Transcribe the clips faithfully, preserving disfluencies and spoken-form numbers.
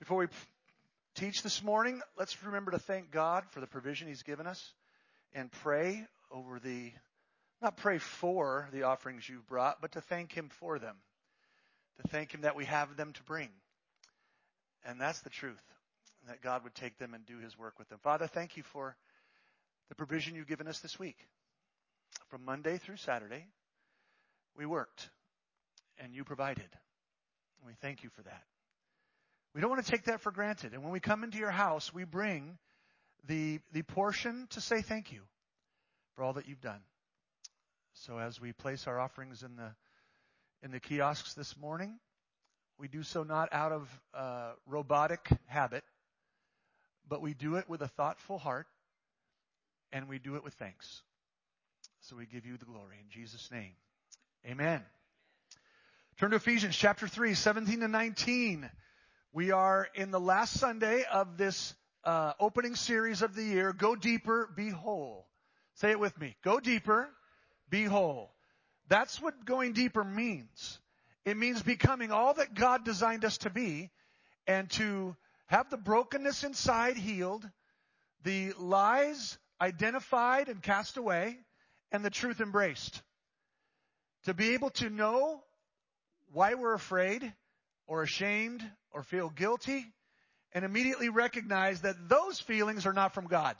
Before we teach this morning, let's remember to thank God for the provision He's given us and pray over the, not pray for the offerings you've brought, but to thank Him for them. To thank Him that we have them to bring. And that's the truth, that God would take them and do His work with them. Father, thank you for the provision you've given us this week. From Monday through Saturday, we worked and you provided. And we thank you for that. We don't want to take that for granted. And when we come into your house, we bring the, the portion to say thank you for all that you've done. So as we place our offerings in the, in the kiosks this morning, we do so not out of uh, robotic habit, but we do it with a thoughtful heart, and we do it with thanks. So we give you the glory in Jesus' name. Amen. Turn to Ephesians chapter three, seventeen to nineteen. We are in the last Sunday of this uh, opening series of the year, Go Deeper, Be Whole. Say it with me. Go deeper, be whole. That's what going deeper means. It means becoming all that God designed us to be and to have the brokenness inside healed, the lies identified and cast away, and the truth embraced. To be able to know why we're afraid or ashamed or feel guilty and immediately recognize that those feelings are not from God.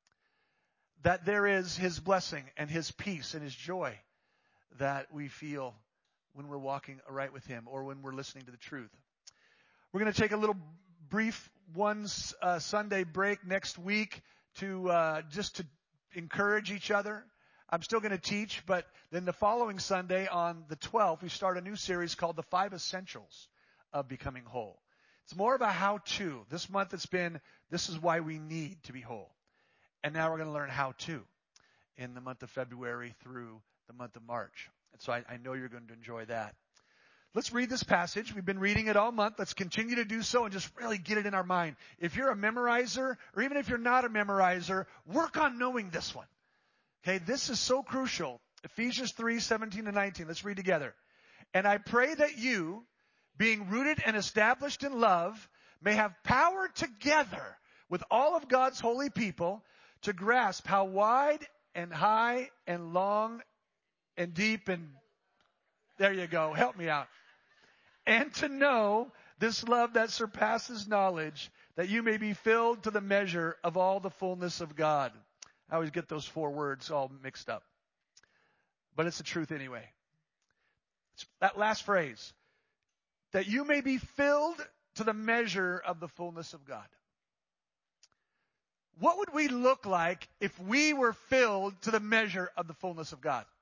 That there is His blessing and His peace and His joy that we feel when we're walking aright with Him or when we're listening to the truth. We're going to take a little brief one uh, Sunday break next week to uh, just to encourage each other. I'm still going to teach, but then the following Sunday on the twelfth, we start a new series called The Five Essentials of Becoming Whole. It's more of a how-to. This month it's been, this is why we need to be whole. And now we're going to learn how to in the month of February through the month of March. And so I, I know you're going to enjoy that. Let's read this passage. We've been reading it all month. Let's continue to do so and just really get it in our mind. If you're a memorizer, or even if you're not a memorizer, work on knowing this one. Okay, this is so crucial. Ephesians three, seventeen to nineteen. Let's read together. And I pray that you, being rooted and established in love, may have power together with all of God's holy people to grasp how wide and high and long and deep and there you go. Help me out. And to know this love that surpasses knowledge, that you may be filled to the measure of all the fullness of God. I always get those four words all mixed up. But it's the truth anyway. It's that last phrase. That you may be filled to the measure of the fullness of God. What would we look like if we were filled to the measure of the fullness of God?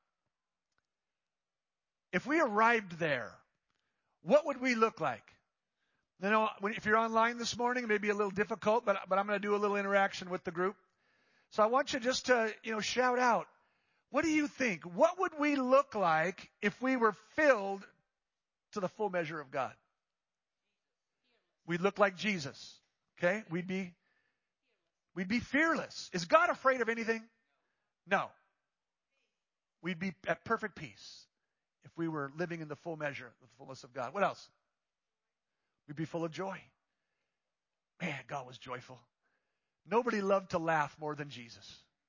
If we arrived there, what would we look like? You know, if you're online this morning, it may be a little difficult, but, but I'm going to do a little interaction with the group. So I want you just to, you know, shout out. What do you think? What would we look like if we were filled to the full measure of God? We'd look like Jesus. Okay? We'd be, we'd be fearless. Is God afraid of anything? No. We'd be at perfect peace if we were living in the full measure, the fullness of God. What else? We'd be full of joy. Man, God was joyful. Nobody loved to laugh more than Jesus.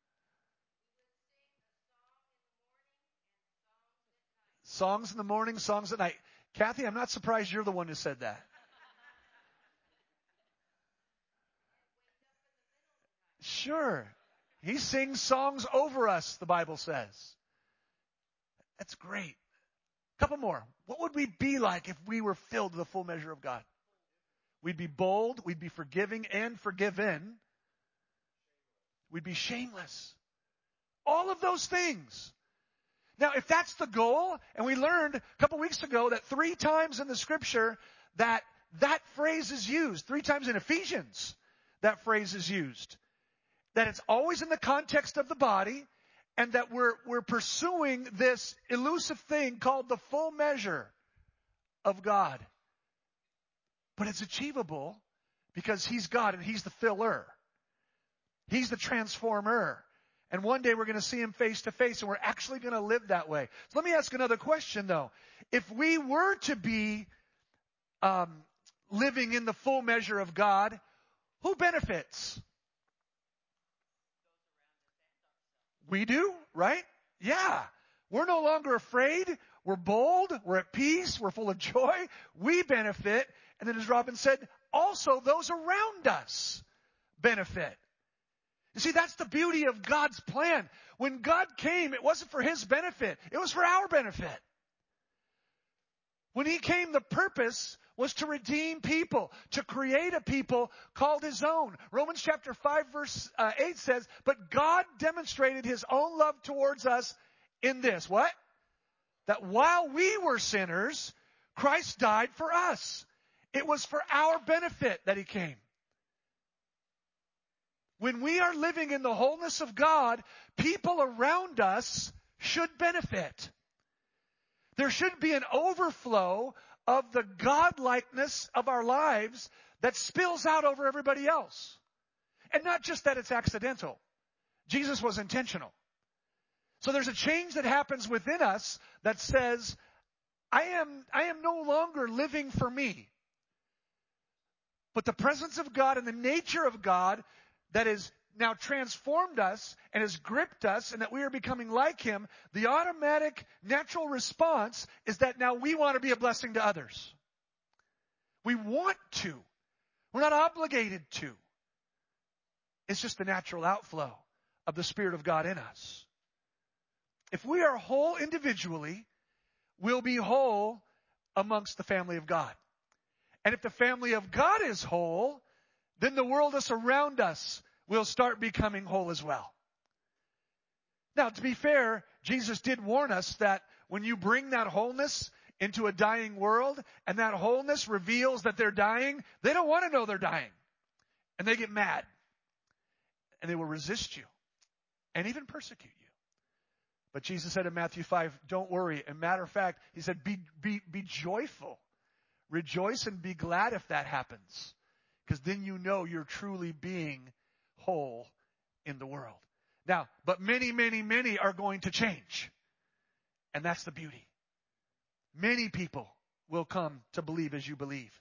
Songs in the morning, songs at night. Kathy, I'm not surprised you're the one who said that. Sure. He sings songs over us, the Bible says. That's great. A couple more. What would we be like if we were filled to the full measure of God? We'd be bold. We'd be forgiving and forgiven. We'd be shameless. All of those things. Now, if that's the goal, and we learned a couple weeks ago that three times in the Scripture that that phrase is used, three times in Ephesians that phrase is used, that it's always in the context of the body, and that we're we're pursuing this elusive thing called the full measure of God. But it's achievable because He's God and He's the filler. He's the transformer. And one day we're going to see Him face to face, and we're actually going to live that way. So let me ask another question, though. If we were to be um, living in the full measure of God, who benefits? We do, right? Yeah. We're no longer afraid. We're bold. We're at peace. We're full of joy. We benefit. And then as Robin said, also those around us benefit. You see, that's the beauty of God's plan. When God came, it wasn't for His benefit. It was for our benefit. When He came, the purpose was to redeem people, to create a people called His own. Romans chapter five verse uh, eight says, but God demonstrated His own love towards us in this. What? That while we were sinners, Christ died for us. It was for our benefit that He came. When we are living in the wholeness of God, people around us should benefit. There should be an overflow of the God-likeness of our lives that spills out over everybody else. And not just that it's accidental. Jesus was intentional. So there's a change that happens within us that says, I am, I am no longer living for me. But the presence of God and the nature of God that has now transformed us and has gripped us and that we are becoming like Him, the automatic natural response is that now we want to be a blessing to others. We want to. We're not obligated to. It's just the natural outflow of the Spirit of God in us. If we are whole individually, we'll be whole amongst the family of God. And if the family of God is whole, then the world that's around us will start becoming whole as well. Now, to be fair, Jesus did warn us that when you bring that wholeness into a dying world and that wholeness reveals that they're dying, they don't want to know they're dying. And they get mad. And they will resist you and even persecute you. But Jesus said in Matthew five, don't worry. As a matter of fact, He said, be, be, be joyful. Rejoice and be glad if that happens. Because then you know you're truly being whole in the world. Now, but many, many, many are going to change. And that's the beauty. Many people will come to believe as you believe.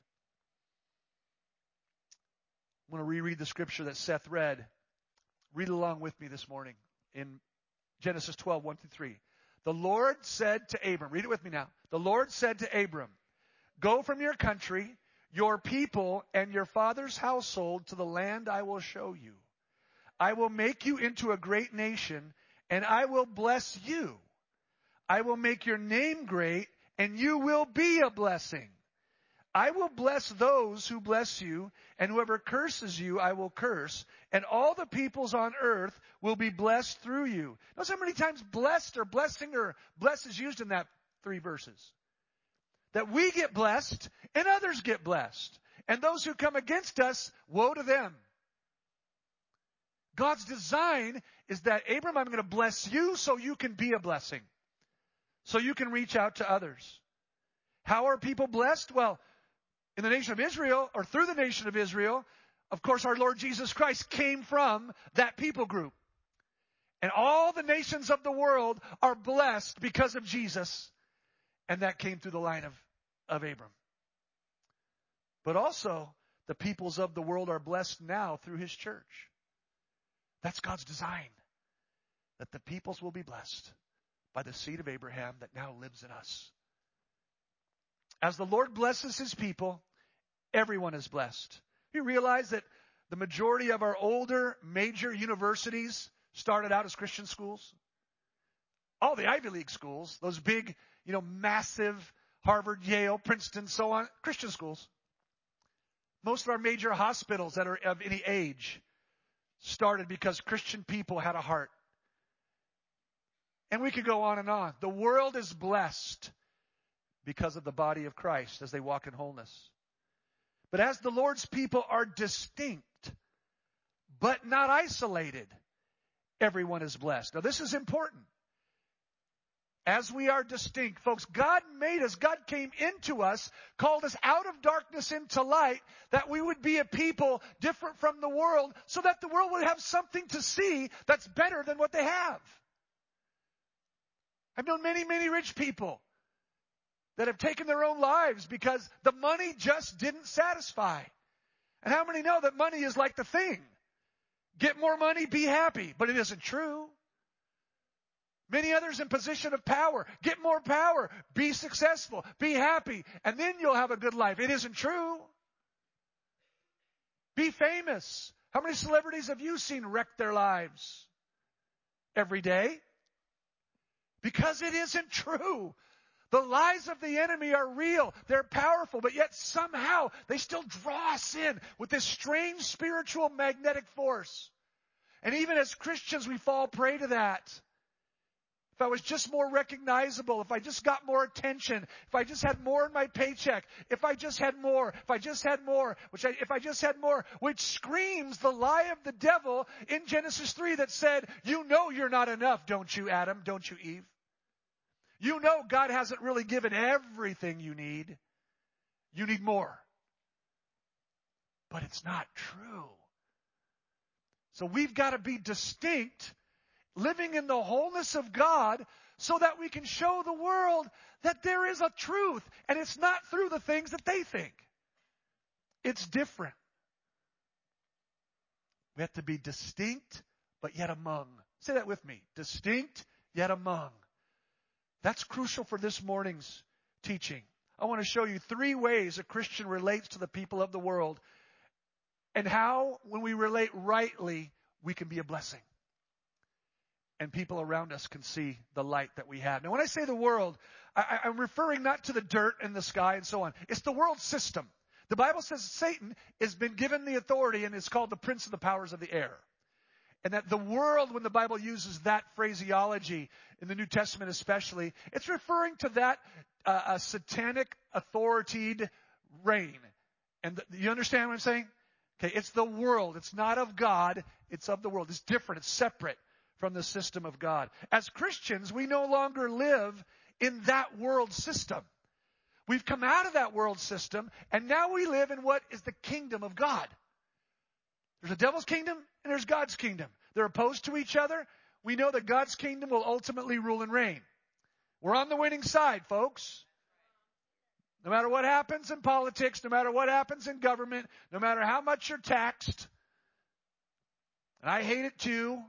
I want to reread the scripture that Seth read. Read along with me this morning in Genesis twelve, one through three. The Lord said to Abram, read it with me now. The Lord said to Abram, go from your country, your people, and your father's household to the land I will show you. I will make you into a great nation, and I will bless you. I will make your name great, and you will be a blessing. I will bless those who bless you, and whoever curses you, I will curse. And all the peoples on earth will be blessed through you. Notice how many times blessed or blessing or bless is used in that three verses. That we get blessed and others get blessed. And those who come against us, woe to them. God's design is that, Abram, I'm going to bless you so you can be a blessing. So you can reach out to others. How are people blessed? Well, in the nation of Israel, or through the nation of Israel, of course, our Lord Jesus Christ came from that people group. And all the nations of the world are blessed because of Jesus. And that came through the line of, of Abram. But also, the peoples of the world are blessed now through His church. That's God's design. That the peoples will be blessed by the seed of Abraham that now lives in us. As the Lord blesses His people, everyone is blessed. You realize that the majority of our older major universities started out as Christian schools? All the Ivy League schools, those big, you know, massive Harvard, Yale, Princeton, so on, Christian schools. Most of our major hospitals that are of any age started because Christian people had a heart. And we could go on and on. The world is blessed because of the body of Christ as they walk in wholeness. But as the Lord's people are distinct, but not isolated, everyone is blessed. Now this is important. As we are distinct, folks, God made us, God came into us, called us out of darkness into light, that we would be a people different from the world, so that the world would have something to see that's better than what they have. I've known many, many rich people that have taken their own lives because the money just didn't satisfy. And how many know that money is like the thing? Get more money, be happy. But it isn't true. Many others in position of power. Get more power, be successful, be happy, and then you'll have a good life. It isn't true. Be famous. How many celebrities have you seen wreck their lives every day? Because it isn't true. The lies of the enemy are real. They're powerful, but yet somehow they still draw us in with this strange spiritual magnetic force. And even as Christians, we fall prey to that. If I was just more recognizable, if I just got more attention, if I just had more in my paycheck, if I just had more, if I just had more, which I, if I just had more, which screams the lie of the devil in Genesis three that said, you know you're not enough, don't you, Adam? Don't you, Eve? You know God hasn't really given everything you need. You need more. But it's not true. So we've got to be distinct, living in the wholeness of God, so that we can show the world that there is a truth, and it's not through the things that they think. It's different. We have to be distinct, but yet among. Say that with me. Distinct, yet among. That's crucial for this morning's teaching. I want to show you three ways a Christian relates to the people of the world, and how, when we relate rightly, we can be a blessing. And people around us can see the light that we have. Now, when I say the world, I, I'm referring not to the dirt and the sky and so on. It's the world system. The Bible says Satan has been given the authority and is called the prince of the powers of the air. And that the world, when the Bible uses that phraseology, in the New Testament especially, it's referring to that uh, a satanic authoritative reign. And the, you understand what I'm saying? Okay, it's the world. It's not of God. It's of the world. It's different. It's separate from the system of God. As Christians, we no longer live in that world system. We've come out of that world system, and now we live in what is the kingdom of God. There's a devil's kingdom, and there's God's kingdom. They're opposed to each other. We know that God's kingdom will ultimately rule and reign. We're on the winning side, folks. No matter what happens in politics, no matter what happens in government, no matter how much you're taxed, and I hate it too,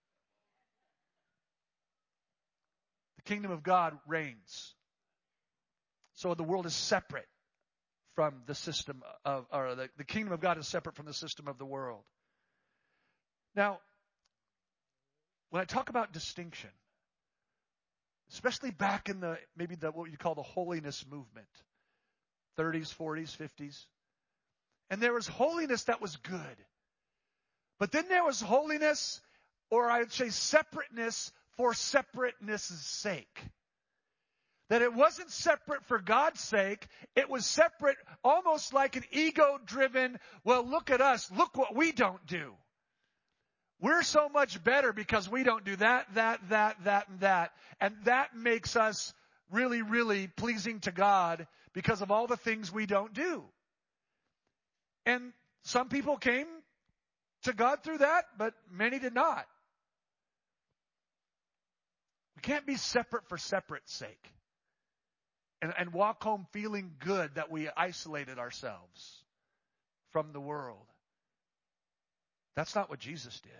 the kingdom of God reigns. So the world is separate from the system of, or the, the kingdom of God is separate from the system of the world. Now, when I talk about distinction, especially back in the, maybe the, what you call the holiness movement, thirties, forties, fifties, and there was holiness that was good. But then there was holiness, or I would say separateness, for separateness' sake. That it wasn't separate for God's sake. It was separate almost like an ego-driven, well, look at us. Look what we don't do. We're so much better because we don't do that, that, that, that, and that. And that makes us really, really pleasing to God because of all the things we don't do. And some people came to God through that, but many did not. We can't be separate for separate's sake. And, and walk home feeling good that we isolated ourselves from the world. That's not what Jesus did.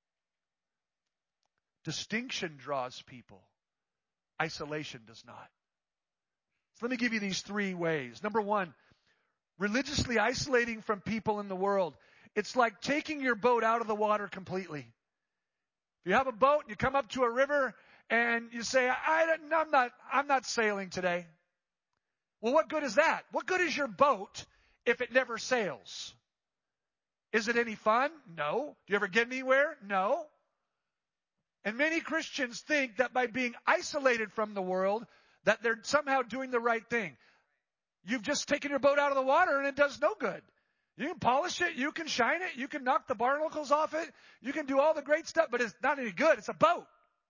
Distinction draws people. Isolation does not. So let me give you these three ways. Number one, religiously isolating from people in the world. It's like taking your boat out of the water completely. If you have a boat and you come up to a river and you say, I, I'm not, I'm not sailing today. Well, what good is that? What good is your boat if it never sails? Is it any fun? No. Do you ever get anywhere? No. And many Christians think that by being isolated from the world, that they're somehow doing the right thing. You've just taken your boat out of the water and it does no good. You can polish it, you can shine it, you can knock the barnacles off it, you can do all the great stuff, but it's not any good. It's a boat.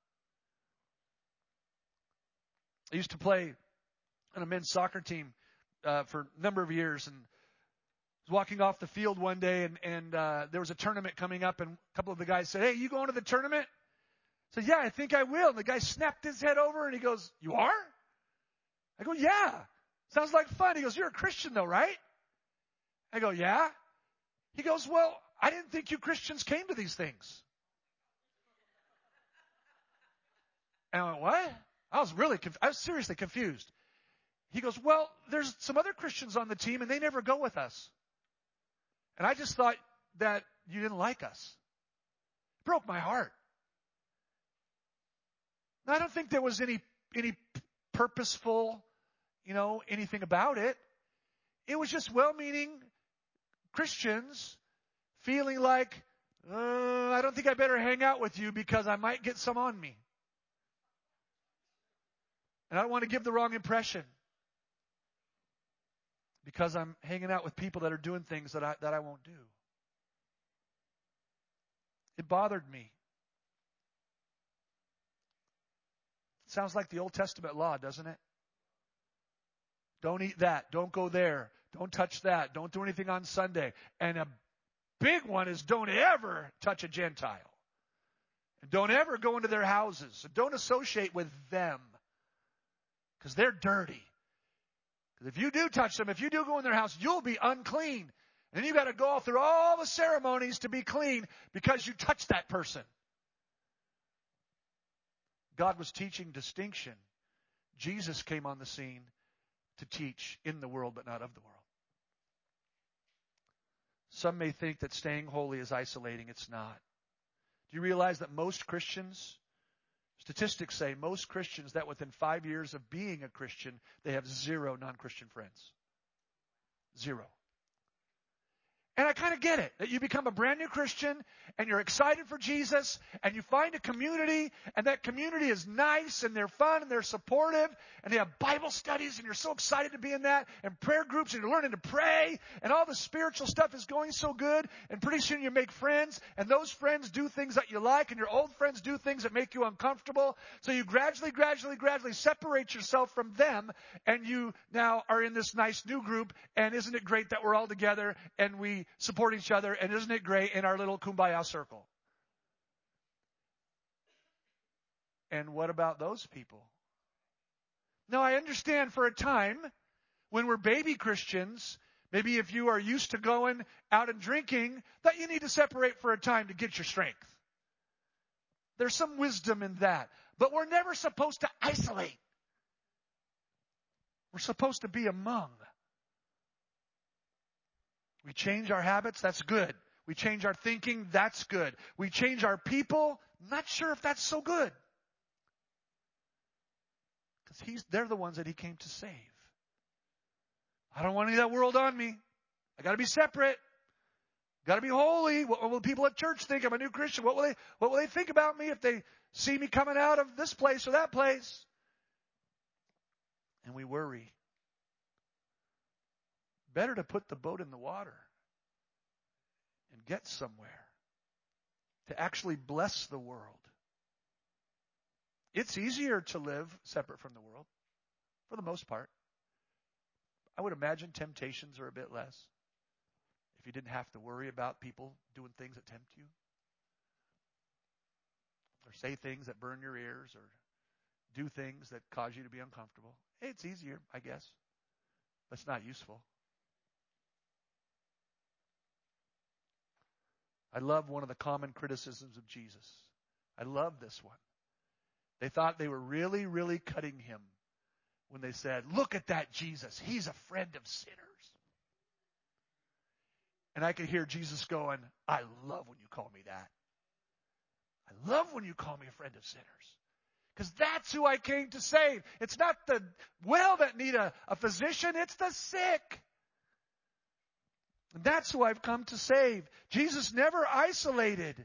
I used to play on a men's soccer team uh, for a number of years, and I was walking off the field one day, and, and uh, there was a tournament coming up, and a couple of the guys said, hey, you going to the tournament? I said, yeah, I think I will. And the guy snapped his head over, and he goes, you are? I go, yeah. Sounds like fun. He goes, you're a Christian though, right? I go, yeah. He goes, well, I didn't think you Christians came to these things. And I went, what? I was really, conf- I was seriously confused. He goes, well, there's some other Christians on the team and they never go with us. And I just thought that you didn't like us. It broke my heart. Now, I don't think there was any, any purposeful, you know, anything about it. It was just well-meaning Christians feeling like, uh, I don't think I better hang out with you because I might get some on me. And I don't want to give the wrong impression because I'm hanging out with people that are doing things that I, that I won't do. It bothered me. It sounds like the Old Testament law, doesn't it? Don't eat that. Don't go there. Don't touch that. Don't do anything on Sunday. And a big one is don't ever touch a Gentile. And don't ever go into their houses. And don't associate with them. Because they're dirty. Because if you do touch them, if you do go in their house, you'll be unclean. And then you've got to go through all the ceremonies to be clean because you touched that person. God was teaching distinction. Jesus came on the scene to teach in the world, but not of the world. Some may think that staying holy is isolating. It's not. Do you realize that most Christians, statistics say most Christians that within five years of being a Christian, they have zero non-Christian friends. Zero. And I kind of get it, that you become a brand new Christian and you're excited for Jesus and you find a community and that community is nice and they're fun and they're supportive and they have Bible studies and you're so excited to be in that and prayer groups and you're learning to pray and all the spiritual stuff is going so good and pretty soon you make friends and those friends do things that you like and your old friends do things that make you uncomfortable. So you gradually, gradually, gradually separate yourself from them and you now are in this nice new group and isn't it great that we're all together and we support each other, and isn't it great in our little kumbaya circle? And what about those people? Now, I understand for a time, when we're baby Christians, maybe if you are used to going out and drinking, that you need to separate for a time to get your strength. There's some wisdom in that. But we're never supposed to isolate. We're supposed to be among. We change our habits, that's good. We change our thinking, that's good. We change our people, not sure if that's so good. Because he's they're the ones that he came to save. I don't want any of that world on me. I got to be separate. Got to be holy. What will people at church think? I'm a new Christian. What will they what will they think about me if they see me coming out of this place or that place? And we worry. Better to put the boat in the water and get somewhere to actually bless the world. It's easier to live separate from the world, for the most part. I would imagine temptations are a bit less if you didn't have to worry about people doing things that tempt you or say things that burn your ears or do things that cause you to be uncomfortable. Hey, it's easier, I guess, but it's not useful. I love one of the common criticisms of Jesus. I love this one. They thought they were really, really cutting him when they said, look at that Jesus. He's a friend of sinners. And I could hear Jesus going, I love when you call me that. I love when you call me a friend of sinners. Because that's who I came to save. It's not the well that need a, a physician. It's the sick. And that's who I've come to save. Jesus never isolated.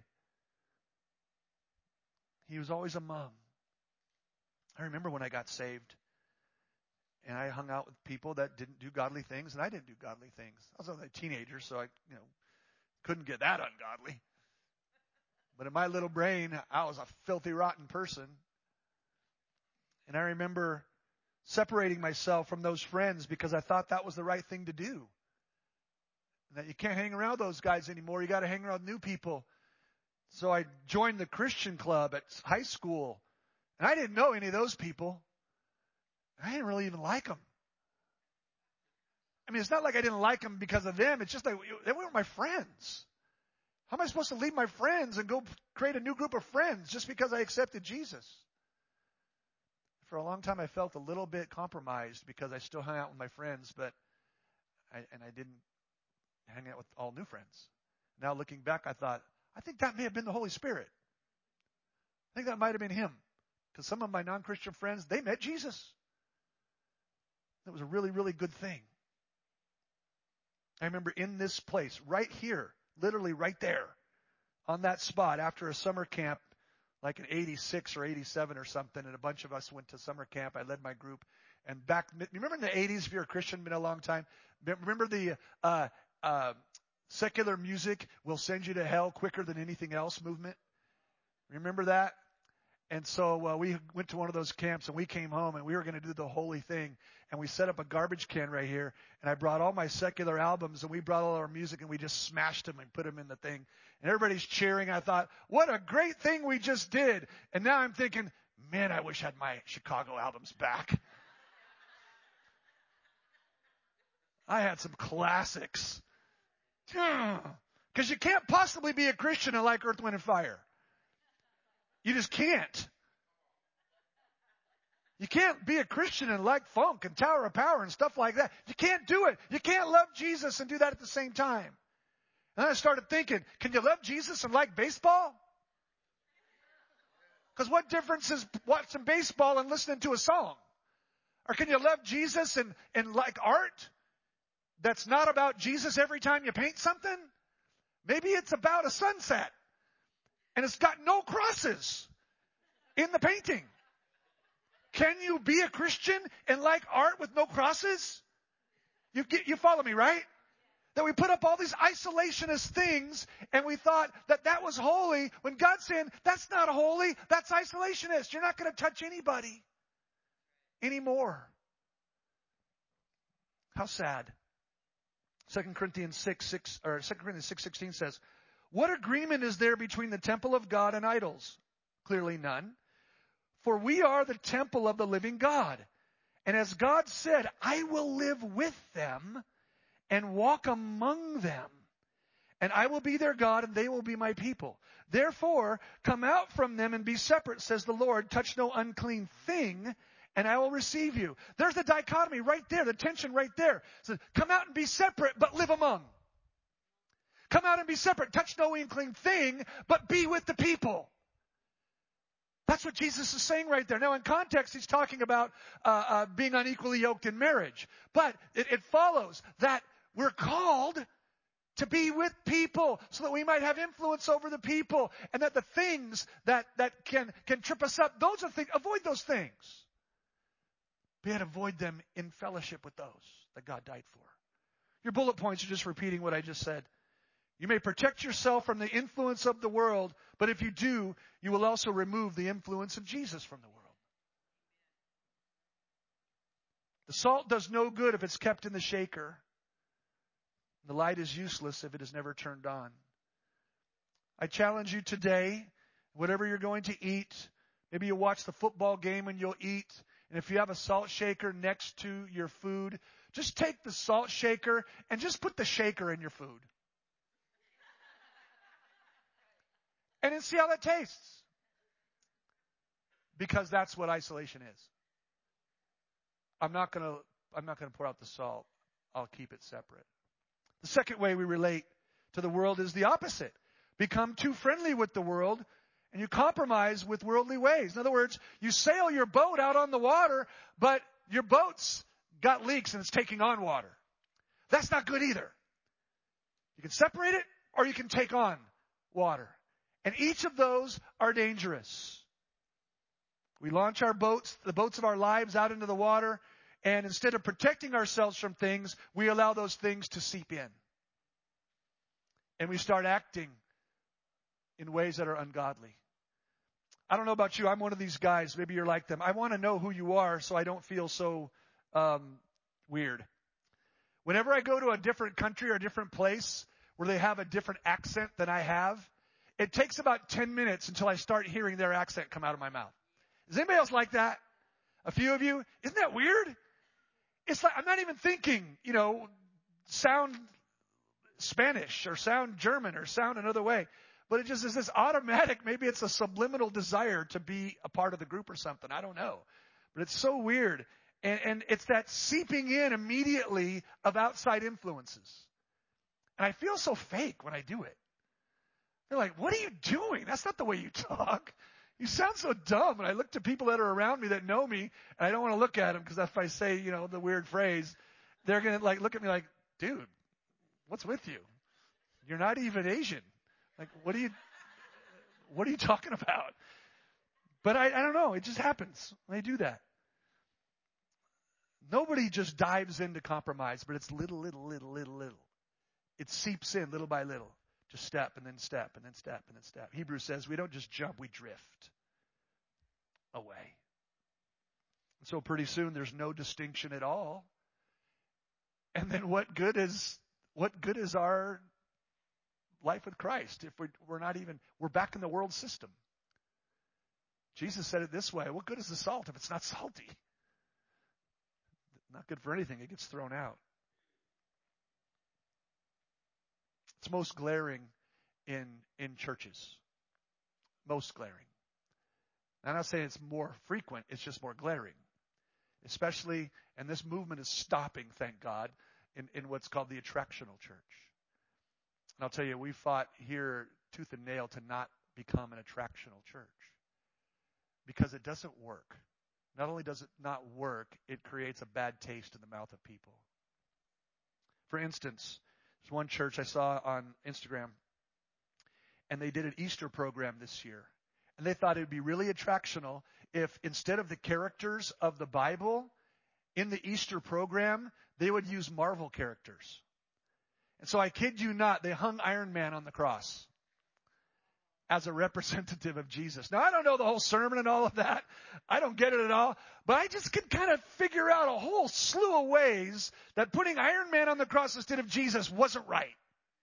He was always among. I remember when I got saved and I hung out with people that didn't do godly things and I didn't do godly things. I was a teenager, so I, you know, couldn't get that ungodly. But in my little brain, I was a filthy, rotten person. And I remember separating myself from those friends because I thought that was the right thing to do. And that you can't hang around those guys anymore. You got to hang around new people. So I joined the Christian club at high school. And I didn't know any of those people. I didn't really even like them. I mean, it's not like I didn't like them because of them. It's just like they weren't my friends. How am I supposed to leave my friends and go create a new group of friends just because I accepted Jesus? For a long time, I felt a little bit compromised because I still hung out with my friends, but I, and I didn't hang out with all new friends. Now, looking back, I thought, I think that may have been the Holy Spirit. I think that might have been Him, because some of my non-Christian friends, they met Jesus. That was a really, really good thing. I remember in this place, right here, literally right there, on that spot, after a summer camp, like in eighty-six or eighty-seven or something, and a bunch of us went to summer camp. I led my group. And back, remember in the eighties, if you're a Christian, been a long time, remember the uh, uh, secular music will send you to hell quicker than anything else movement? Remember that? And so uh, we went to one of those camps, and we came home, and we were going to do the holy thing. And we set up a garbage can right here, and I brought all my secular albums, and we brought all our music, and we just smashed them and put them in the thing. And everybody's cheering. I thought, what a great thing we just did. And now I'm thinking, man, I wish I had my Chicago albums back. I had some classics. Because you can't possibly be a Christian and like Earth, Wind, and Fire. You just can't. You can't be a Christian and like funk and Tower of Power and stuff like that. You can't do it. You can't love Jesus and do that at the same time. And then I started thinking, can you love Jesus and like baseball? Because what difference is watching baseball and listening to a song? Or can you love Jesus and, and like art that's not about Jesus every time you paint something? Maybe it's about a sunset. And it's got no crosses in the painting. Can you be a Christian and like art with no crosses? You get, you follow me, right? That we put up all these isolationist things and we thought that that was holy when God's saying that's not holy, that's isolationist. You're not going to touch anybody anymore. How sad. Second Corinthians six, six or Second Corinthians six sixteen says, what agreement is there between the temple of God and idols? Clearly none. For we are the temple of the living God. And as God said, I will live with them and walk among them. And I will be their God and they will be my people. Therefore, come out from them and be separate, says the Lord. Touch no unclean thing and I will receive you. There's the dichotomy right there, the tension right there. So come out and be separate, but live among. Come out and be separate. Touch no unclean thing, but be with the people. That's what Jesus is saying right there. Now, in context, he's talking about uh, uh, being unequally yoked in marriage. But it, it follows that we're called to be with people so that we might have influence over the people. And that the things that, that can, can trip us up, those are things, avoid those things. But yet avoid them in fellowship with those that God died for. Your bullet points are just repeating what I just said. You may protect yourself from the influence of the world, but if you do, you will also remove the influence of Jesus from the world. The salt does no good if it's kept in the shaker. The light is useless if it is never turned on. I challenge you today, whatever you're going to eat, maybe you'll watch the football game and you'll eat. And if you have a salt shaker next to your food, just take the salt shaker and just put the shaker in your food. And then see how that tastes. Because that's what isolation is. I'm not going to, I'm not going to pour out the salt. I'll keep it separate. The second way we relate to the world is the opposite. Become too friendly with the world and you compromise with worldly ways. In other words, you sail your boat out on the water, but your boat's got leaks and it's taking on water. That's not good either. You can separate it or you can take on water. And each of those are dangerous. We launch our boats, the boats of our lives out into the water, and instead of protecting ourselves from things, we allow those things to seep in. And we start acting in ways that are ungodly. I don't know about you. I'm one of these guys. Maybe you're like them. I want to know who you are so I don't feel so um, weird. Whenever I go to a different country or a different place where they have a different accent than I have, it takes about ten minutes until I start hearing their accent come out of my mouth. Is anybody else like that? A few of you, isn't that weird? It's like, I'm not even thinking, you know, sound Spanish or sound German or sound another way. But it just is this automatic, maybe it's a subliminal desire to be a part of the group or something. I don't know. But it's so weird. And, and it's that seeping in immediately of outside influences. And I feel so fake when I do it. They're like, what are you doing? That's not the way you talk. You sound so dumb. And I look to people that are around me that know me, and I don't want to look at them because if I say, you know, the weird phrase, they're going to like look at me like, dude, what's with you? You're not even Asian. Like, what are you, what are you talking about? But I, I don't know. It just happens. They do that. Nobody just dives into compromise, but it's little, little, little, little, little. It seeps in little by little. Just step and then step and then step and then step. Hebrews says we don't just jump, we drift away. And so pretty soon there's no distinction at all. And then what good is what good is our life with Christ if we're, we're not even, we're back in the world system? Jesus said it this way, what good is the salt if it's not salty? Not good for anything. It gets thrown out. It's most glaring in in churches. Most glaring. I'm not saying it's more frequent, it's just more glaring. Especially, and this movement is stopping, thank God, in, in what's called the attractional church. And I'll tell you, we fought here tooth and nail to not become an attractional church. Because it doesn't work. Not only does it not work, it creates a bad taste in the mouth of people. For instance, there's one church I saw on Instagram, and they did an Easter program this year. And they thought it would be really attractional if instead of the characters of the Bible in the Easter program, they would use Marvel characters. And so I kid you not, they hung Iron Man on the cross as a representative of Jesus. Now, I don't know the whole sermon and all of that. I don't get it at all. But I just can kind of figure out a whole slew of ways that putting Iron Man on the cross instead of Jesus wasn't right.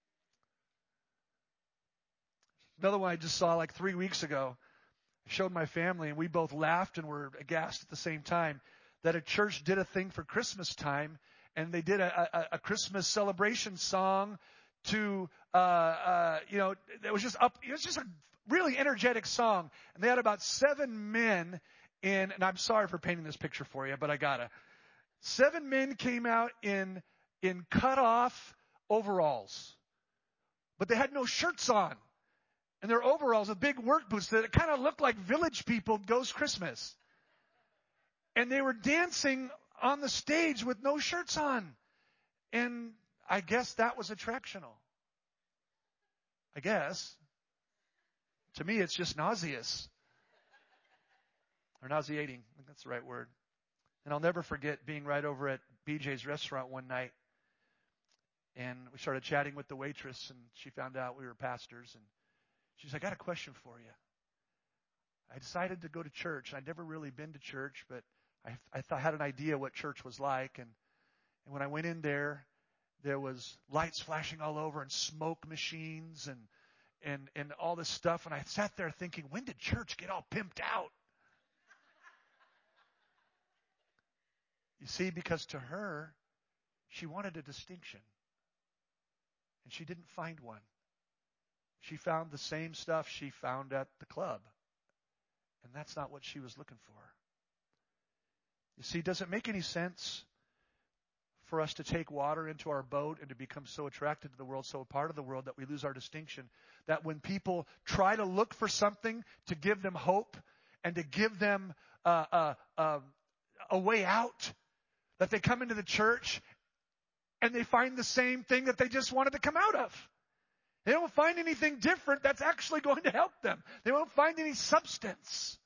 Another one I just saw like three weeks ago. I showed my family, and we both laughed and were aghast at the same time, that a church did a thing for Christmas time, and they did a, a, a Christmas celebration song to, uh, uh, you know, it was just up, it was just a really energetic song. And they had about seven men in, and I'm sorry for painting this picture for you, but I gotta. Seven men came out in, in cut off overalls, but they had no shirts on. And their overalls with big work boots that kind of looked like Village People Ghost Christmas. And they were dancing on the stage with no shirts on. And I guess that was attractional. I guess. To me, it's just nauseous. Or nauseating. I think that's the right word. And I'll never forget being right over at B J's restaurant one night. And we started chatting with the waitress, and she found out we were pastors. And she said, I got a question for you. I decided to go to church. I'd never really been to church, but I, I thought, had an idea what church was like. And, and when I went in there, there was lights flashing all over and smoke machines and, and, and all this stuff. And I sat there thinking, when did church get all pimped out? You see, because to her, she wanted a distinction. And she didn't find one. She found the same stuff she found at the club. And that's not what she was looking for. You see, does it make any sense for us to take water into our boat and to become so attracted to the world, so a part of the world, that we lose our distinction? That when people try to look for something to give them hope and to give them uh, uh, uh, a way out, that they come into the church and they find the same thing that they just wanted to come out of. They don't find anything different that's actually going to help them. They won't find any substance.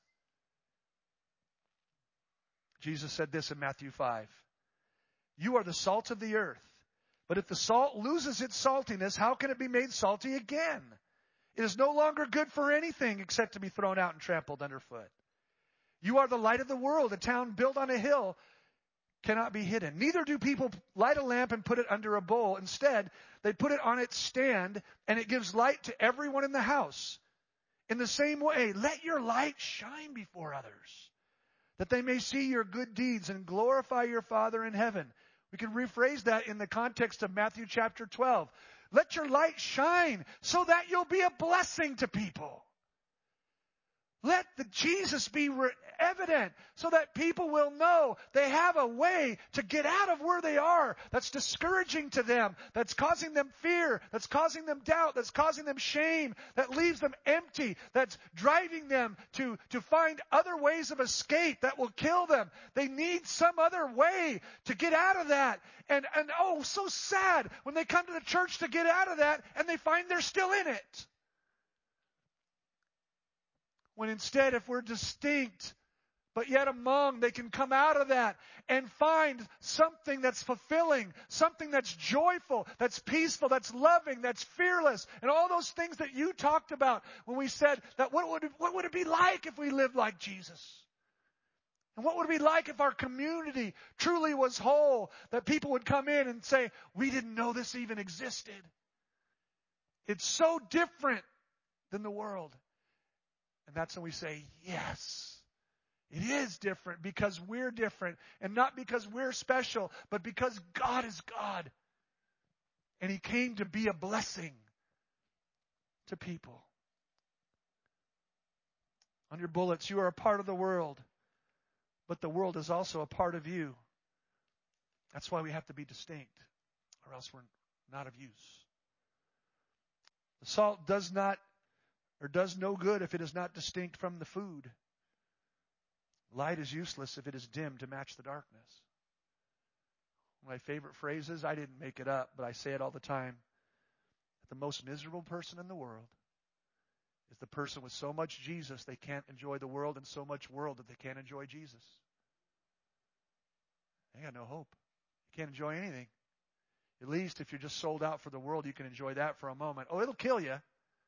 Jesus said this in Matthew five. You are the salt of the earth. But if the salt loses its saltiness, how can it be made salty again? It is no longer good for anything except to be thrown out and trampled underfoot. You are the light of the world. A town built on a hill cannot be hidden. Neither do people light a lamp and put it under a bowl. Instead, they put it on its stand, and it gives light to everyone in the house. In the same way, let your light shine before others, that they may see your good deeds and glorify your Father in heaven. We can rephrase that in the context of Matthew chapter twelve. Let your light shine so that you'll be a blessing to people. Let the Jesus be re- evident so that people will know they have a way to get out of where they are that's discouraging to them, that's causing them fear, that's causing them doubt, that's causing them shame, that leaves them empty, that's driving them to, to find other ways of escape that will kill them. They need some other way to get out of that. And, and oh, so sad when they come to the church to get out of that and they find they're still in it. When instead, if we're distinct, but yet among, they can come out of that and find something that's fulfilling, something that's joyful, that's peaceful, that's loving, that's fearless, and all those things that you talked about when we said that what would it, what would it be like if we lived like Jesus? And what would it be like if our community truly was whole, that people would come in and say, we didn't know this even existed. It's so different than the world. And that's when we say, yes, it is different because we're different. And not because we're special, but because God is God. And He came to be a blessing to people. On your bullets, you are a part of the world, but the world is also a part of you. That's why we have to be distinct, or else we're not of use. The salt does not or does no good if it is not distinct from the food. Light is useless if it is dim to match the darkness. One of my favorite phrases, I didn't make it up, but I say it all the time. The most miserable person in the world is the person with so much Jesus they can't enjoy the world, and so much world that they can't enjoy Jesus. They got no hope. You can't enjoy anything. At least if you're just sold out for the world, you can enjoy that for a moment. Oh, it'll kill you.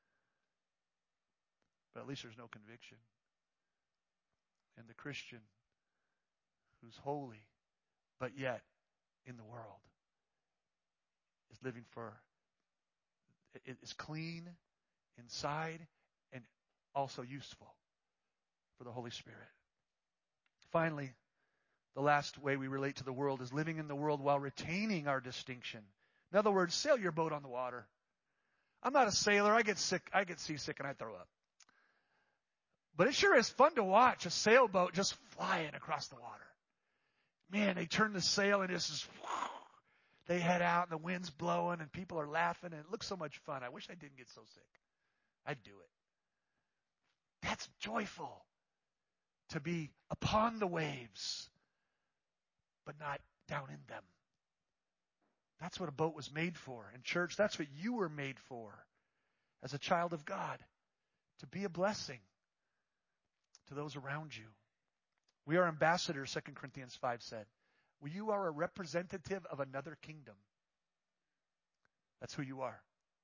But at least there's no conviction. And the Christian who's holy, but yet in the world, is living for, it is clean inside and also useful for the Holy Spirit. Finally, the last way we relate to the world is living in the world while retaining our distinction. In other words, sail your boat on the water. I'm not a sailor. I get sick. I get seasick and I throw up. But it sure is fun to watch a sailboat just flying across the water. Man, they turn the sail and it's just, whoo, they head out and the wind's blowing and people are laughing and it looks so much fun. I wish I didn't get so sick. I'd do it. That's joyful to be upon the waves, but not down in them. That's what a boat was made for. And church, that's what you were made for as a child of God, to be a blessing to those around you. We are ambassadors, Second Corinthians five said. Well, you are a representative of another kingdom. That's who you are.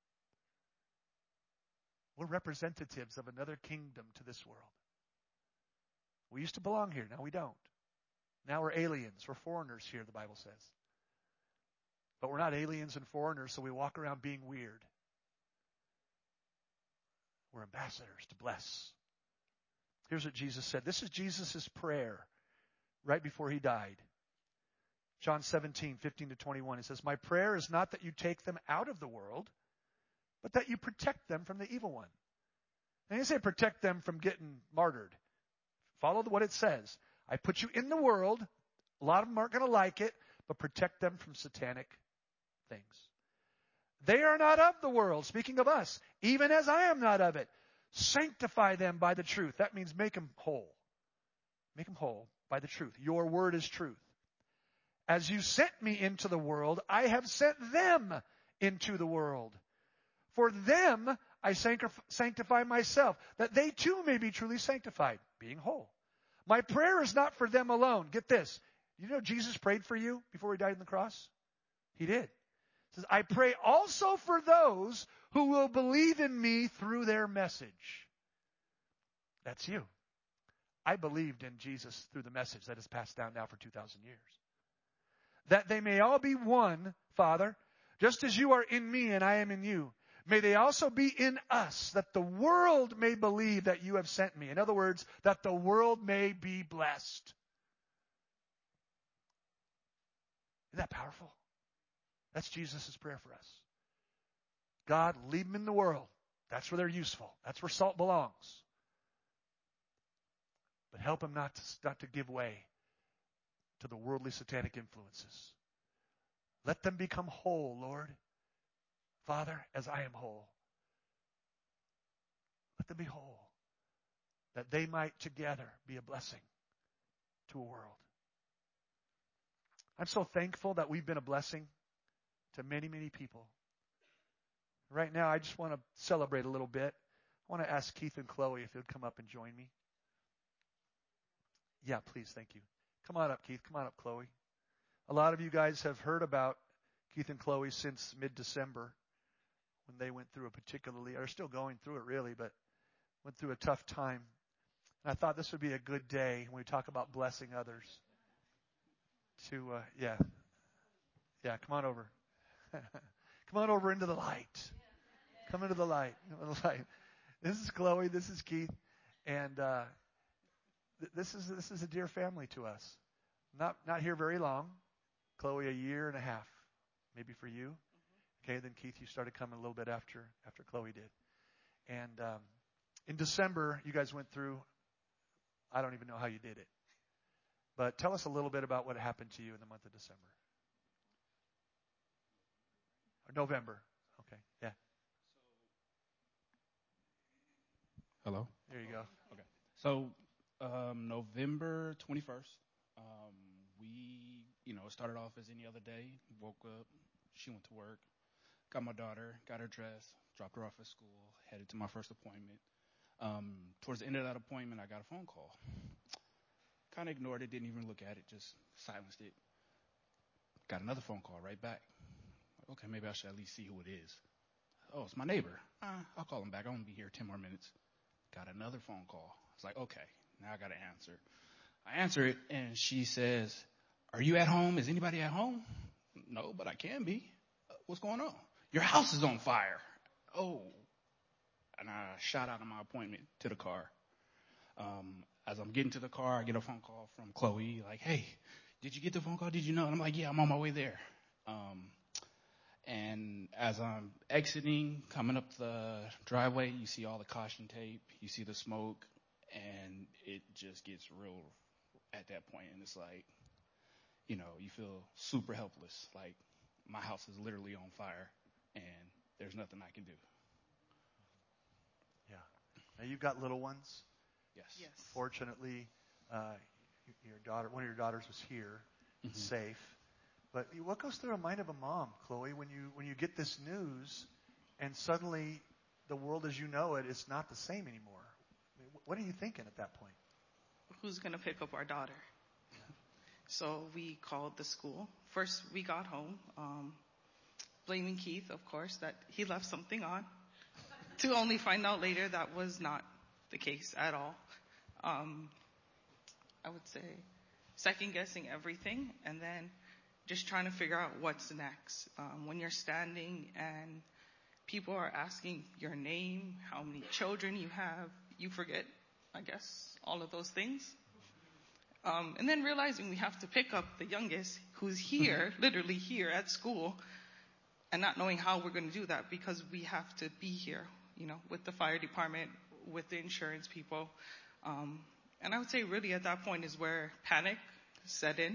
We're representatives of another kingdom to this world. We used to belong here. Now we don't. Now we're aliens. We're foreigners here, the Bible says. But we're not aliens and foreigners, so we walk around being weird. We're ambassadors to bless. Here's what Jesus said. This is Jesus' prayer right before He died. John seventeen, fifteen to twenty-one. He says, my prayer is not that you take them out of the world, but that you protect them from the evil one. And he said protect them from getting martyred. Follow what it says. I put you in the world. A lot of them aren't going to like it, but protect them from satanic things. They are not of the world, speaking of us, even as I am not of it. Sanctify them by the truth. That means make them whole. Make them whole by the truth. Your word is truth. As you sent me into the world, I have sent them into the world. For them I sanctify myself, that they too may be truly sanctified, being whole. My prayer is not for them alone. Get this. You know Jesus prayed for you before He died on the cross? He did. He says, I pray also for those who will believe in me through their message. That's you. I believed in Jesus through the message that is passed down now for two thousand years. That they may all be one, Father, just as you are in me and I am in you. May they also be in us, that the world may believe that you have sent me. In other words, that the world may be blessed. Isn't that powerful? That's Jesus' prayer for us. God, leave them in the world. That's where they're useful. That's where salt belongs. But help them not to, not to give way to the worldly satanic influences. Let them become whole, Lord. Father, as I am whole. Let them be whole. That they might together be a blessing to a world. I'm so thankful that we've been a blessing to many, many people. Right now, I just want to celebrate a little bit. I want to ask Keith and Chloe if they'd come up and join me. Yeah, please, thank you. Come on up, Keith. Come on up, Chloe. A lot of you guys have heard about Keith and Chloe since mid-December when they went through a particularly, or still going through it really, but went through a tough time. And I thought this would be a good day when we talk about blessing others. To, uh, yeah. Yeah, come on over. Come on over into the light. Come into the light. Into the light. This is Chloe. This is Keith. And uh, th- this is this is a dear family to us. Not not here very long. Chloe, a year and a half, maybe for you. Okay, then Keith, you started coming a little bit after after Chloe did. And um, in December, you guys went through, I don't even know how you did it. But tell us a little bit about what happened to you in the month of December. Or November. Okay, yeah. Hello? There you go. Okay. So, um, November twenty-first, um, we, you know, started off as any other day. Woke up, she went to work, got my daughter, got her dressed, dropped her off at school, headed to my first appointment. Um, towards the end of that appointment, I got a phone call. Kind of ignored it, didn't even look at it, just silenced it. Got another phone call right back. Okay, maybe I should at least see who it is. Oh, it's my neighbor. Uh, I'll call him back. I'm going to be here ten more minutes. Got another phone call. It's like, okay, now I got to answer. I answer it, and she says, are you at home? Is anybody at home? No, but I can be. Uh, what's going on? Your house is on fire. Oh. And I shot out of my appointment to the car. Um, as I'm getting to the car, I get a phone call from Chloe, like, hey, did you get the phone call? Did you know? And I'm like, yeah, I'm on my way there. Um, and as I'm exiting, coming up the driveway, you see all the caution tape, you see the smoke, and it just gets real at that point. And it's like, you know, you feel super helpless. Like, my house is literally on fire, and there's nothing I can do. Yeah. Now you've got little ones. Yes. Yes. Fortunately, uh, your daughter, one of your daughters was here, Mm-hmm. safe. But what goes through the mind of a mom, Chloe, when you when you get this news, and suddenly the world as you know it is not the same anymore? I mean, what are you thinking at that point? Who's going to pick up our daughter? So we called the school. First, we got home, um, blaming Keith, of course, that he left something on, to only find out later that was not the case at all. Um, I would say second guessing everything, and then just trying to figure out what's next. Um, when you're standing and people are asking your name, how many children you have, you forget, I guess, all of those things. Um, and then realizing we have to pick up the youngest who's here, literally here at school, and not knowing how we're going to do that because we have to be here, you know, with the fire department, with the insurance people. Um, and I would say really at that point is where panic set in.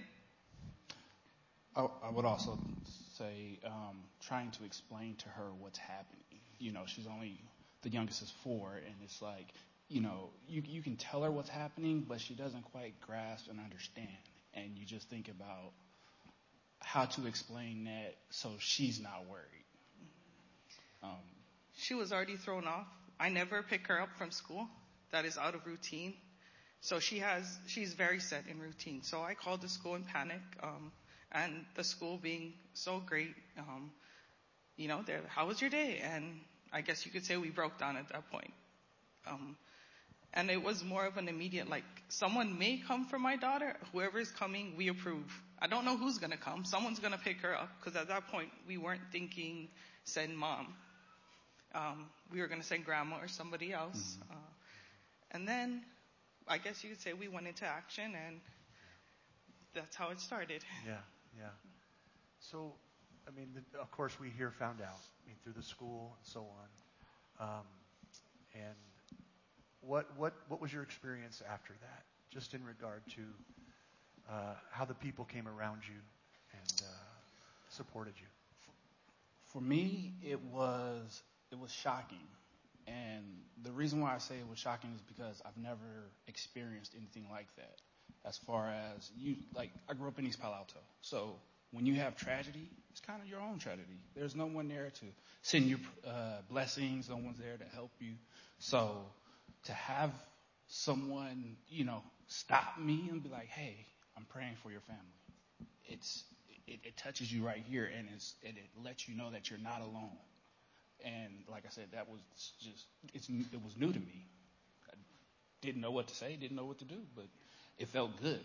I, I would also say um, trying to explain to her what's happening. You know, she's only, the youngest is four, and it's like, you know, you you can tell her what's happening, but she doesn't quite grasp and understand. And you just think about how to explain that so she's not worried. Um, she was already thrown off. I never pick her up from school. That is out of routine. So she has, she's very set in routine. So I called the school in panic. Um, and the school being so great, um, you know, they're, how was your day? And I guess you could say we broke down at that point. Um, and it was more of an immediate, like, someone may come for my daughter. Whoever is coming, we approve. I don't know who's going to come. Someone's going to pick her up, because at that point, we weren't thinking send mom. Um, we were going to send grandma or somebody else. Mm-hmm. Uh, and then I guess you could say we went into action, and that's how it started. Yeah, yeah. So, I mean, the, of course, we here found out, I mean, through the school and so on. Um, and what what what was your experience after that, just in regard to uh, how the people came around you and uh, supported you? For me, it was it was shocking, and the reason why I say it was shocking is because I've never experienced anything like that. As far as you, like, I grew up in East Palo Alto, so when you have tragedy, it's kind of your own tragedy. There's no one there to send you uh, blessings. No one's there to help you. So to have someone, you know, stop me and be like, "Hey, I'm praying for your family," it's it, it touches you right here, and it's and it lets you know that you're not alone. And like I said, that was just it's it was new to me. I didn't know what to say, didn't know what to do, but it felt good.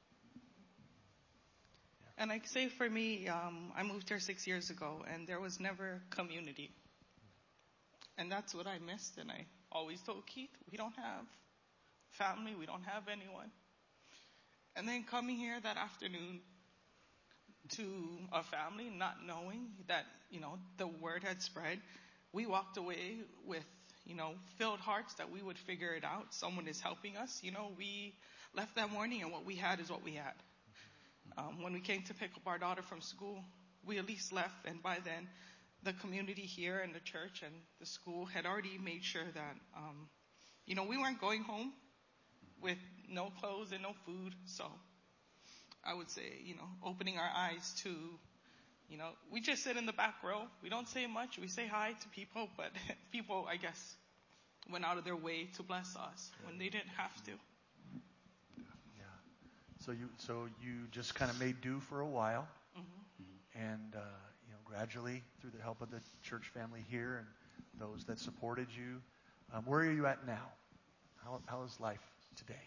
And I say for me, um, I moved here six years ago, and there was never community. And that's what I missed, and I always told Keith, we don't have family, we don't have anyone. And then coming here that afternoon to a family, not knowing that, you know, the word had spread, we walked away with, you know, filled hearts that we would figure it out. Someone is helping us. You know, we left that morning, and what we had is what we had. Um, when we came to pick up our daughter from school, we at least left, and by then, the community here and the church and the school had already made sure that, um, you know, we weren't going home with no clothes and no food. So I would say, you know, opening our eyes to, you know, we just sit in the back row. We don't say much. We say hi to people, but people, I guess, went out of their way to bless us when they didn't have to. So you so you just kind of made do for a while, Mm-hmm. and uh, you know, gradually through the help of the church family here and those that supported you. Um, where are you at now? How how is life today?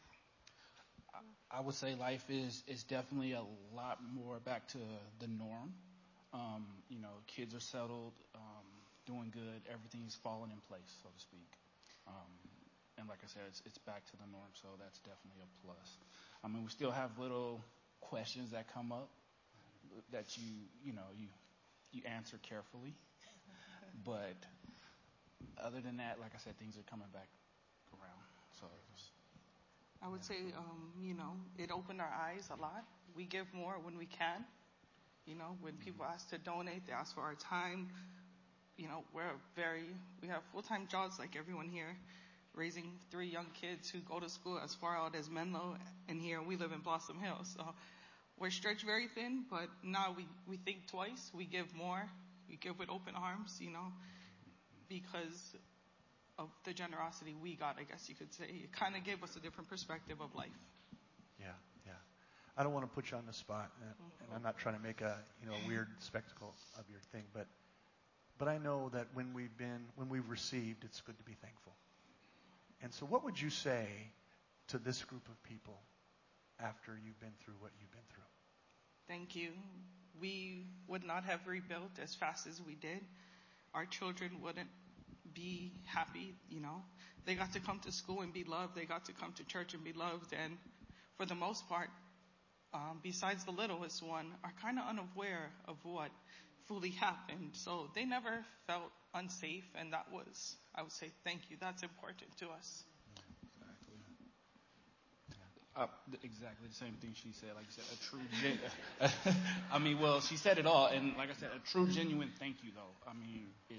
I would say life is is definitely a lot more back to the norm. Um, you know, kids are settled, um, doing good. Everything's falling in place, so to speak. Um, and like I said, it's, it's back to the norm, so that's definitely a plus. I mean, we still have little questions that come up that you, you know, you you answer carefully. But other than that, like I said, things are coming back around. So it's, I would say, um, you know, it opened our eyes a lot. We give more when we can. You know, when people ask to donate, they ask for our time. You know, we're very, we have full-time jobs like everyone here, raising three young kids who go to school as far out as Menlo, and here we live in Blossom Hill. So we're stretched very thin, but now we, we think twice. We give more. We give with open arms, you know, because of the generosity we got, I guess you could say. It kind of gave us a different perspective of life. Yeah, yeah. I don't want to put you on the spot, and, and I'm not trying to make a you know a weird spectacle of your thing, but but I know that when we've been when we've received, it's good to be thankful. And so, what would you say to this group of people after you've been through what you've been through? Thank you. We would not have rebuilt as fast as we did. Our children wouldn't be happy, you know. They got to come to school and be loved. They got to come to church and be loved. And for the most part, um, besides the littlest one, are kind of unaware of what fully happened. So they never felt unsafe. And that was, I would say, thank you. That's important to us. Exactly. Uh, exactly the same thing she said. Like you said, a true, gen- I mean, well, she said it all. And like I said, a true, genuine thank you, though, I mean, is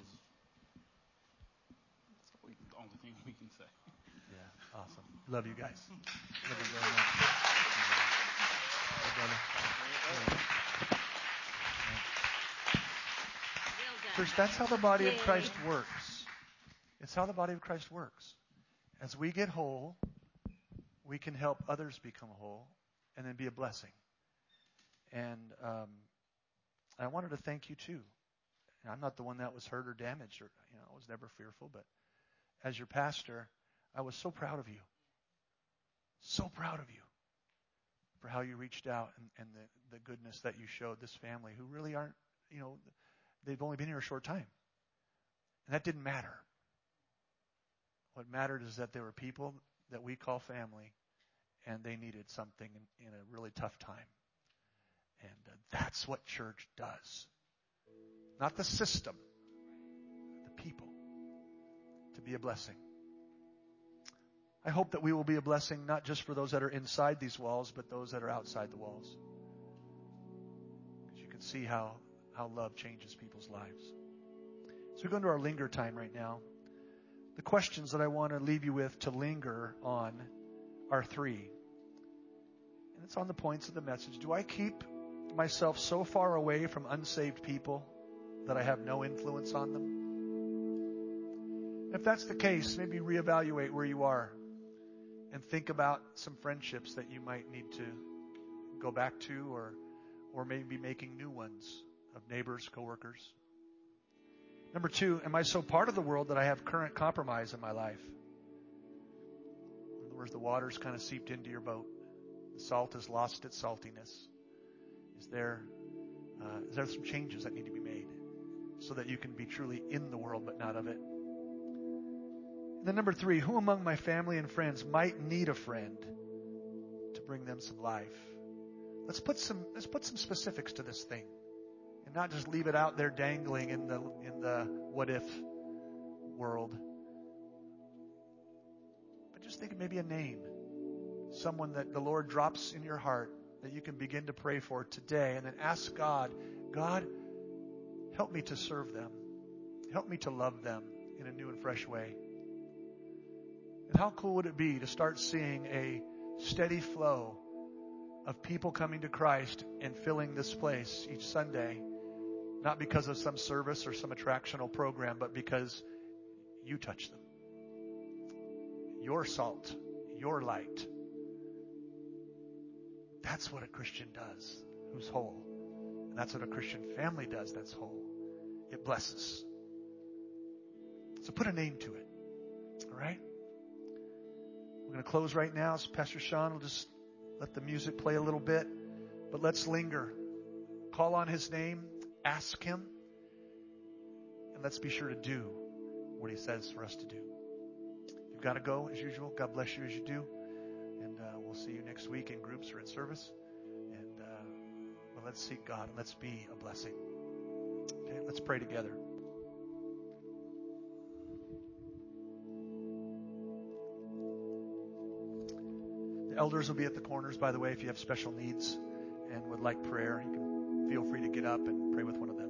the only thing we can say. Yeah, awesome. Love you guys. Love you very much. Hey, brother. Church, that's how the body of Christ works. It's how the body of Christ works. As we get whole, we can help others become whole and then be a blessing. And um, I wanted to thank you too. And I'm not the one that was hurt or damaged, or you know, I was never fearful, but as your pastor, I was so proud of you. So proud of you for how you reached out and, and the, the goodness that you showed this family who really aren't, you know, they've only been here a short time. And that didn't matter. What mattered is that there were people that we call family, and they needed something in, in a really tough time. And uh, that's what church does. Not the system, the people. To be a blessing. I hope that we will be a blessing not just for those that are inside these walls, but those that are outside the walls. Because you can see how, how love changes people's lives. So we go into our linger time right now. The questions that I want to leave you with to linger on are three. And it's on the points of the message. Do I keep myself so far away from unsaved people that I have no influence on them? If that's the case, maybe reevaluate where you are and think about some friendships that you might need to go back to, or or maybe making new ones of neighbors, coworkers. Number two, am I so part of the world that I have current compromise in my life? In other words, the water's kind of seeped into your boat. The salt has lost its saltiness. Is there, uh, is there some changes that need to be made so that you can be truly in the world but not of it? And then number three, who among my family and friends might need a friend to bring them some life? Let's put some let's put some specifics to this thing, and not just leave it out there dangling in the in the what if world. But just think of maybe a name, someone that the Lord drops in your heart that you can begin to pray for today, and then ask God, God, help me to serve them. Help me to love them in a new and fresh way. And how cool would it be to start seeing a steady flow of people coming to Christ and filling this place each Sunday, not because of some service or some attractional program, but because you touch them. Your salt, your light. That's what a Christian does who's whole. And that's what a Christian family does that's whole. It blesses. So put a name to it. All right? We're going to close right now. So Pastor Sean will just let the music play a little bit. But let's linger. Call on his name. Ask him. And let's be sure to do what he says for us to do. You've got to go as usual. God bless you as you do. And uh, we'll see you next week in groups or in service. And uh, well, let's seek God and let's be a blessing. Okay, let's pray together. The elders will be at the corners, by the way, if you have special needs and would like prayer. You can feel free to get up and pray with one of them.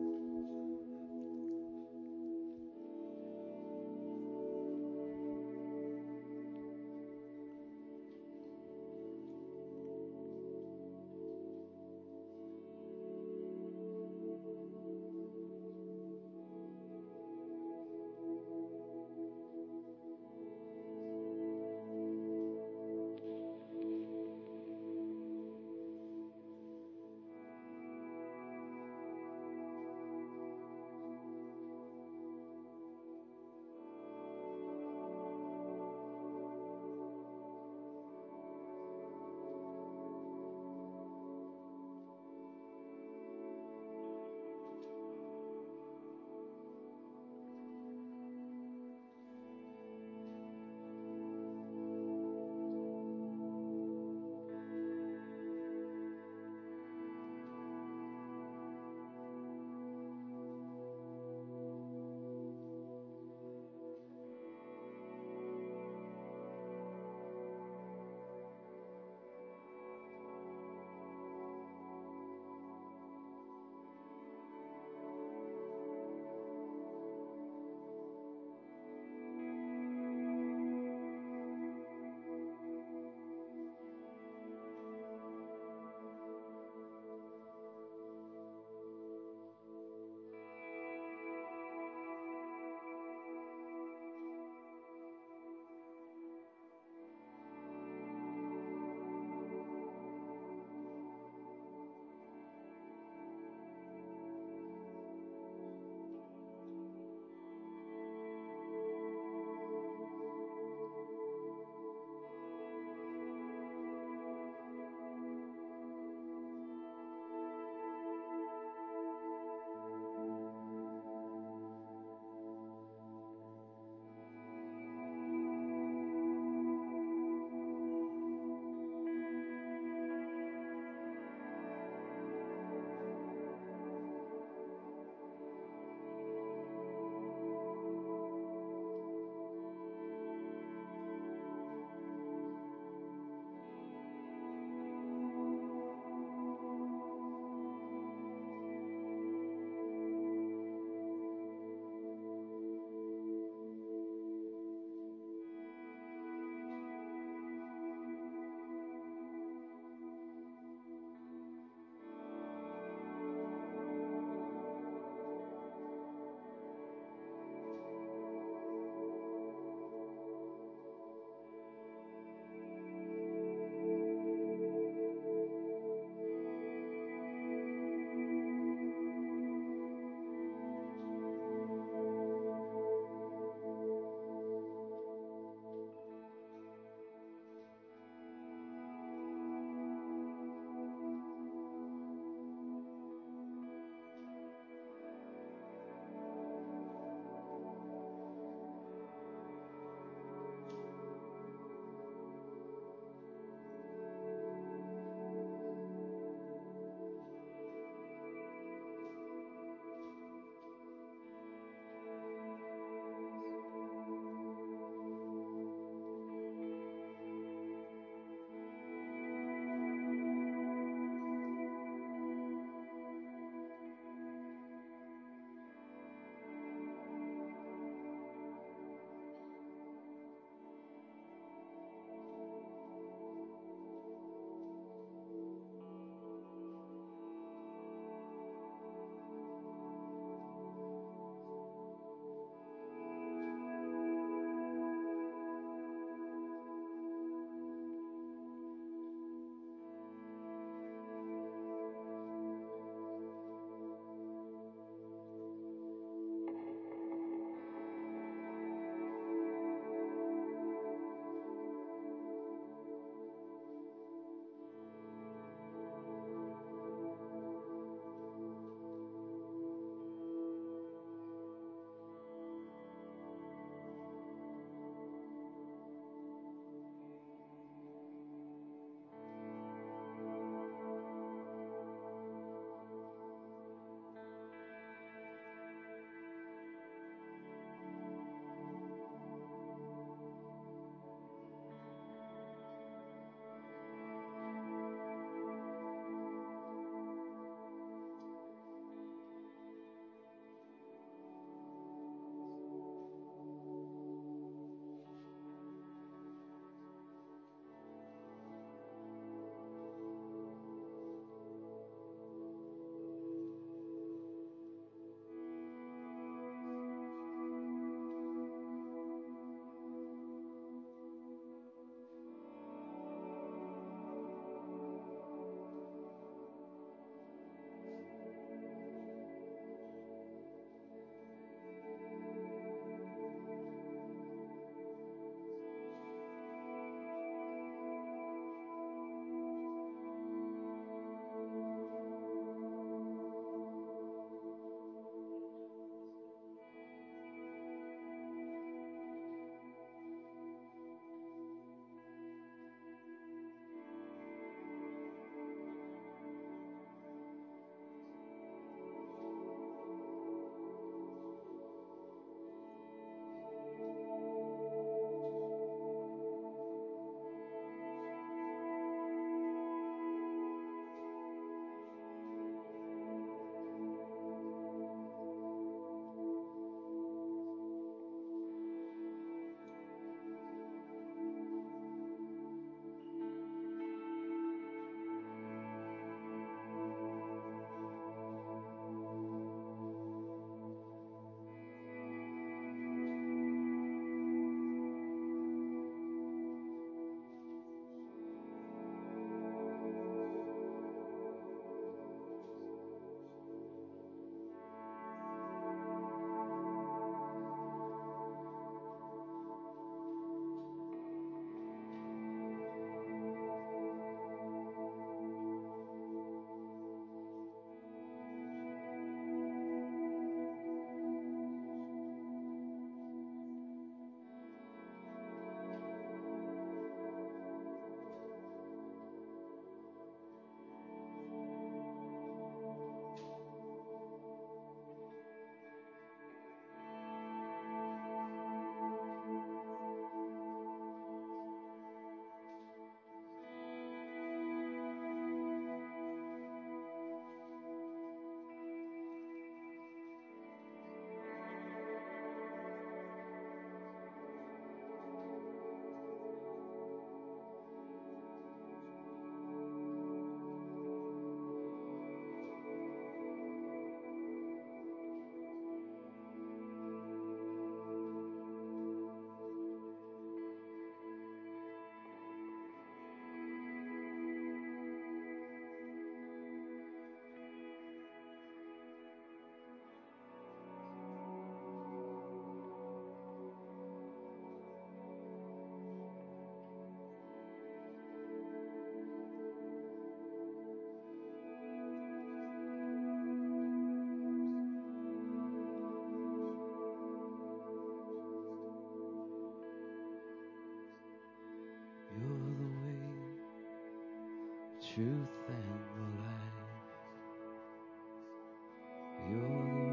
truth and the life. You're the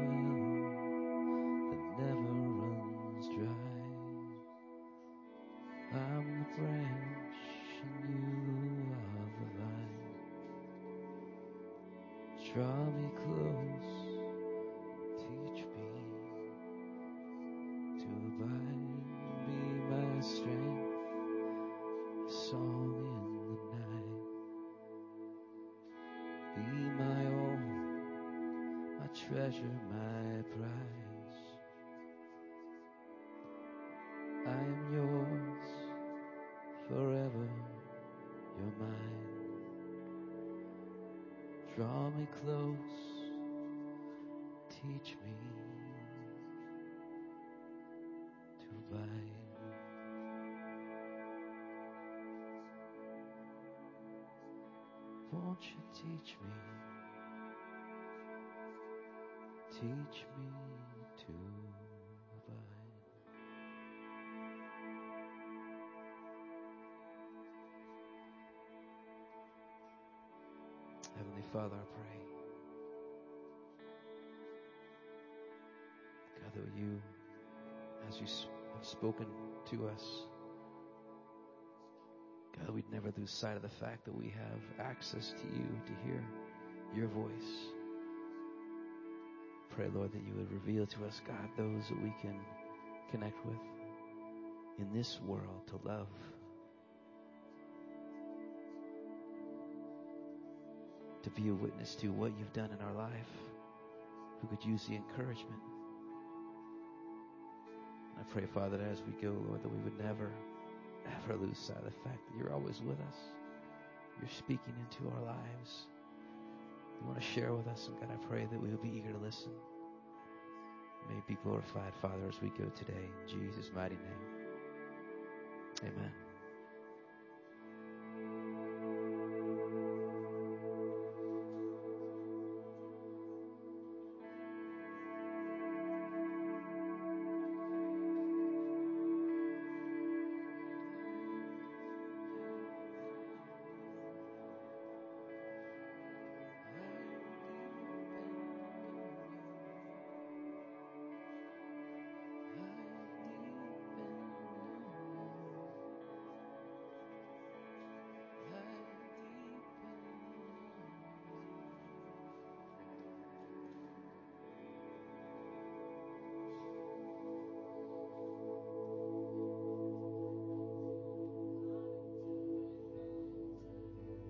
well that never runs dry. I'm the branch and you are the vine. Draw me close, teach me to abide. Be my strength, a song in the night. Be my all, my treasure, my prize. I am yours, forever you're mine. Draw me close, teach me to abide. Won't you teach me, teach me to abide. Heavenly Father, I pray, God, that you, as you have spoken to us, God, we'd never lose sight of the fact that we have access to you to hear your voice. Pray, Lord, that you would reveal to us, God, those that we can connect with in this world to love. To be a witness to what you've done in our life, who could use the encouragement. I pray, Father, that as we go, Lord, that we would never, ever lose sight of the fact that you're always with us. You're speaking into our lives. You want to share with us, and God, I pray that we will be eager to listen. May it be glorified, Father, as we go today. In Jesus' mighty name. Amen.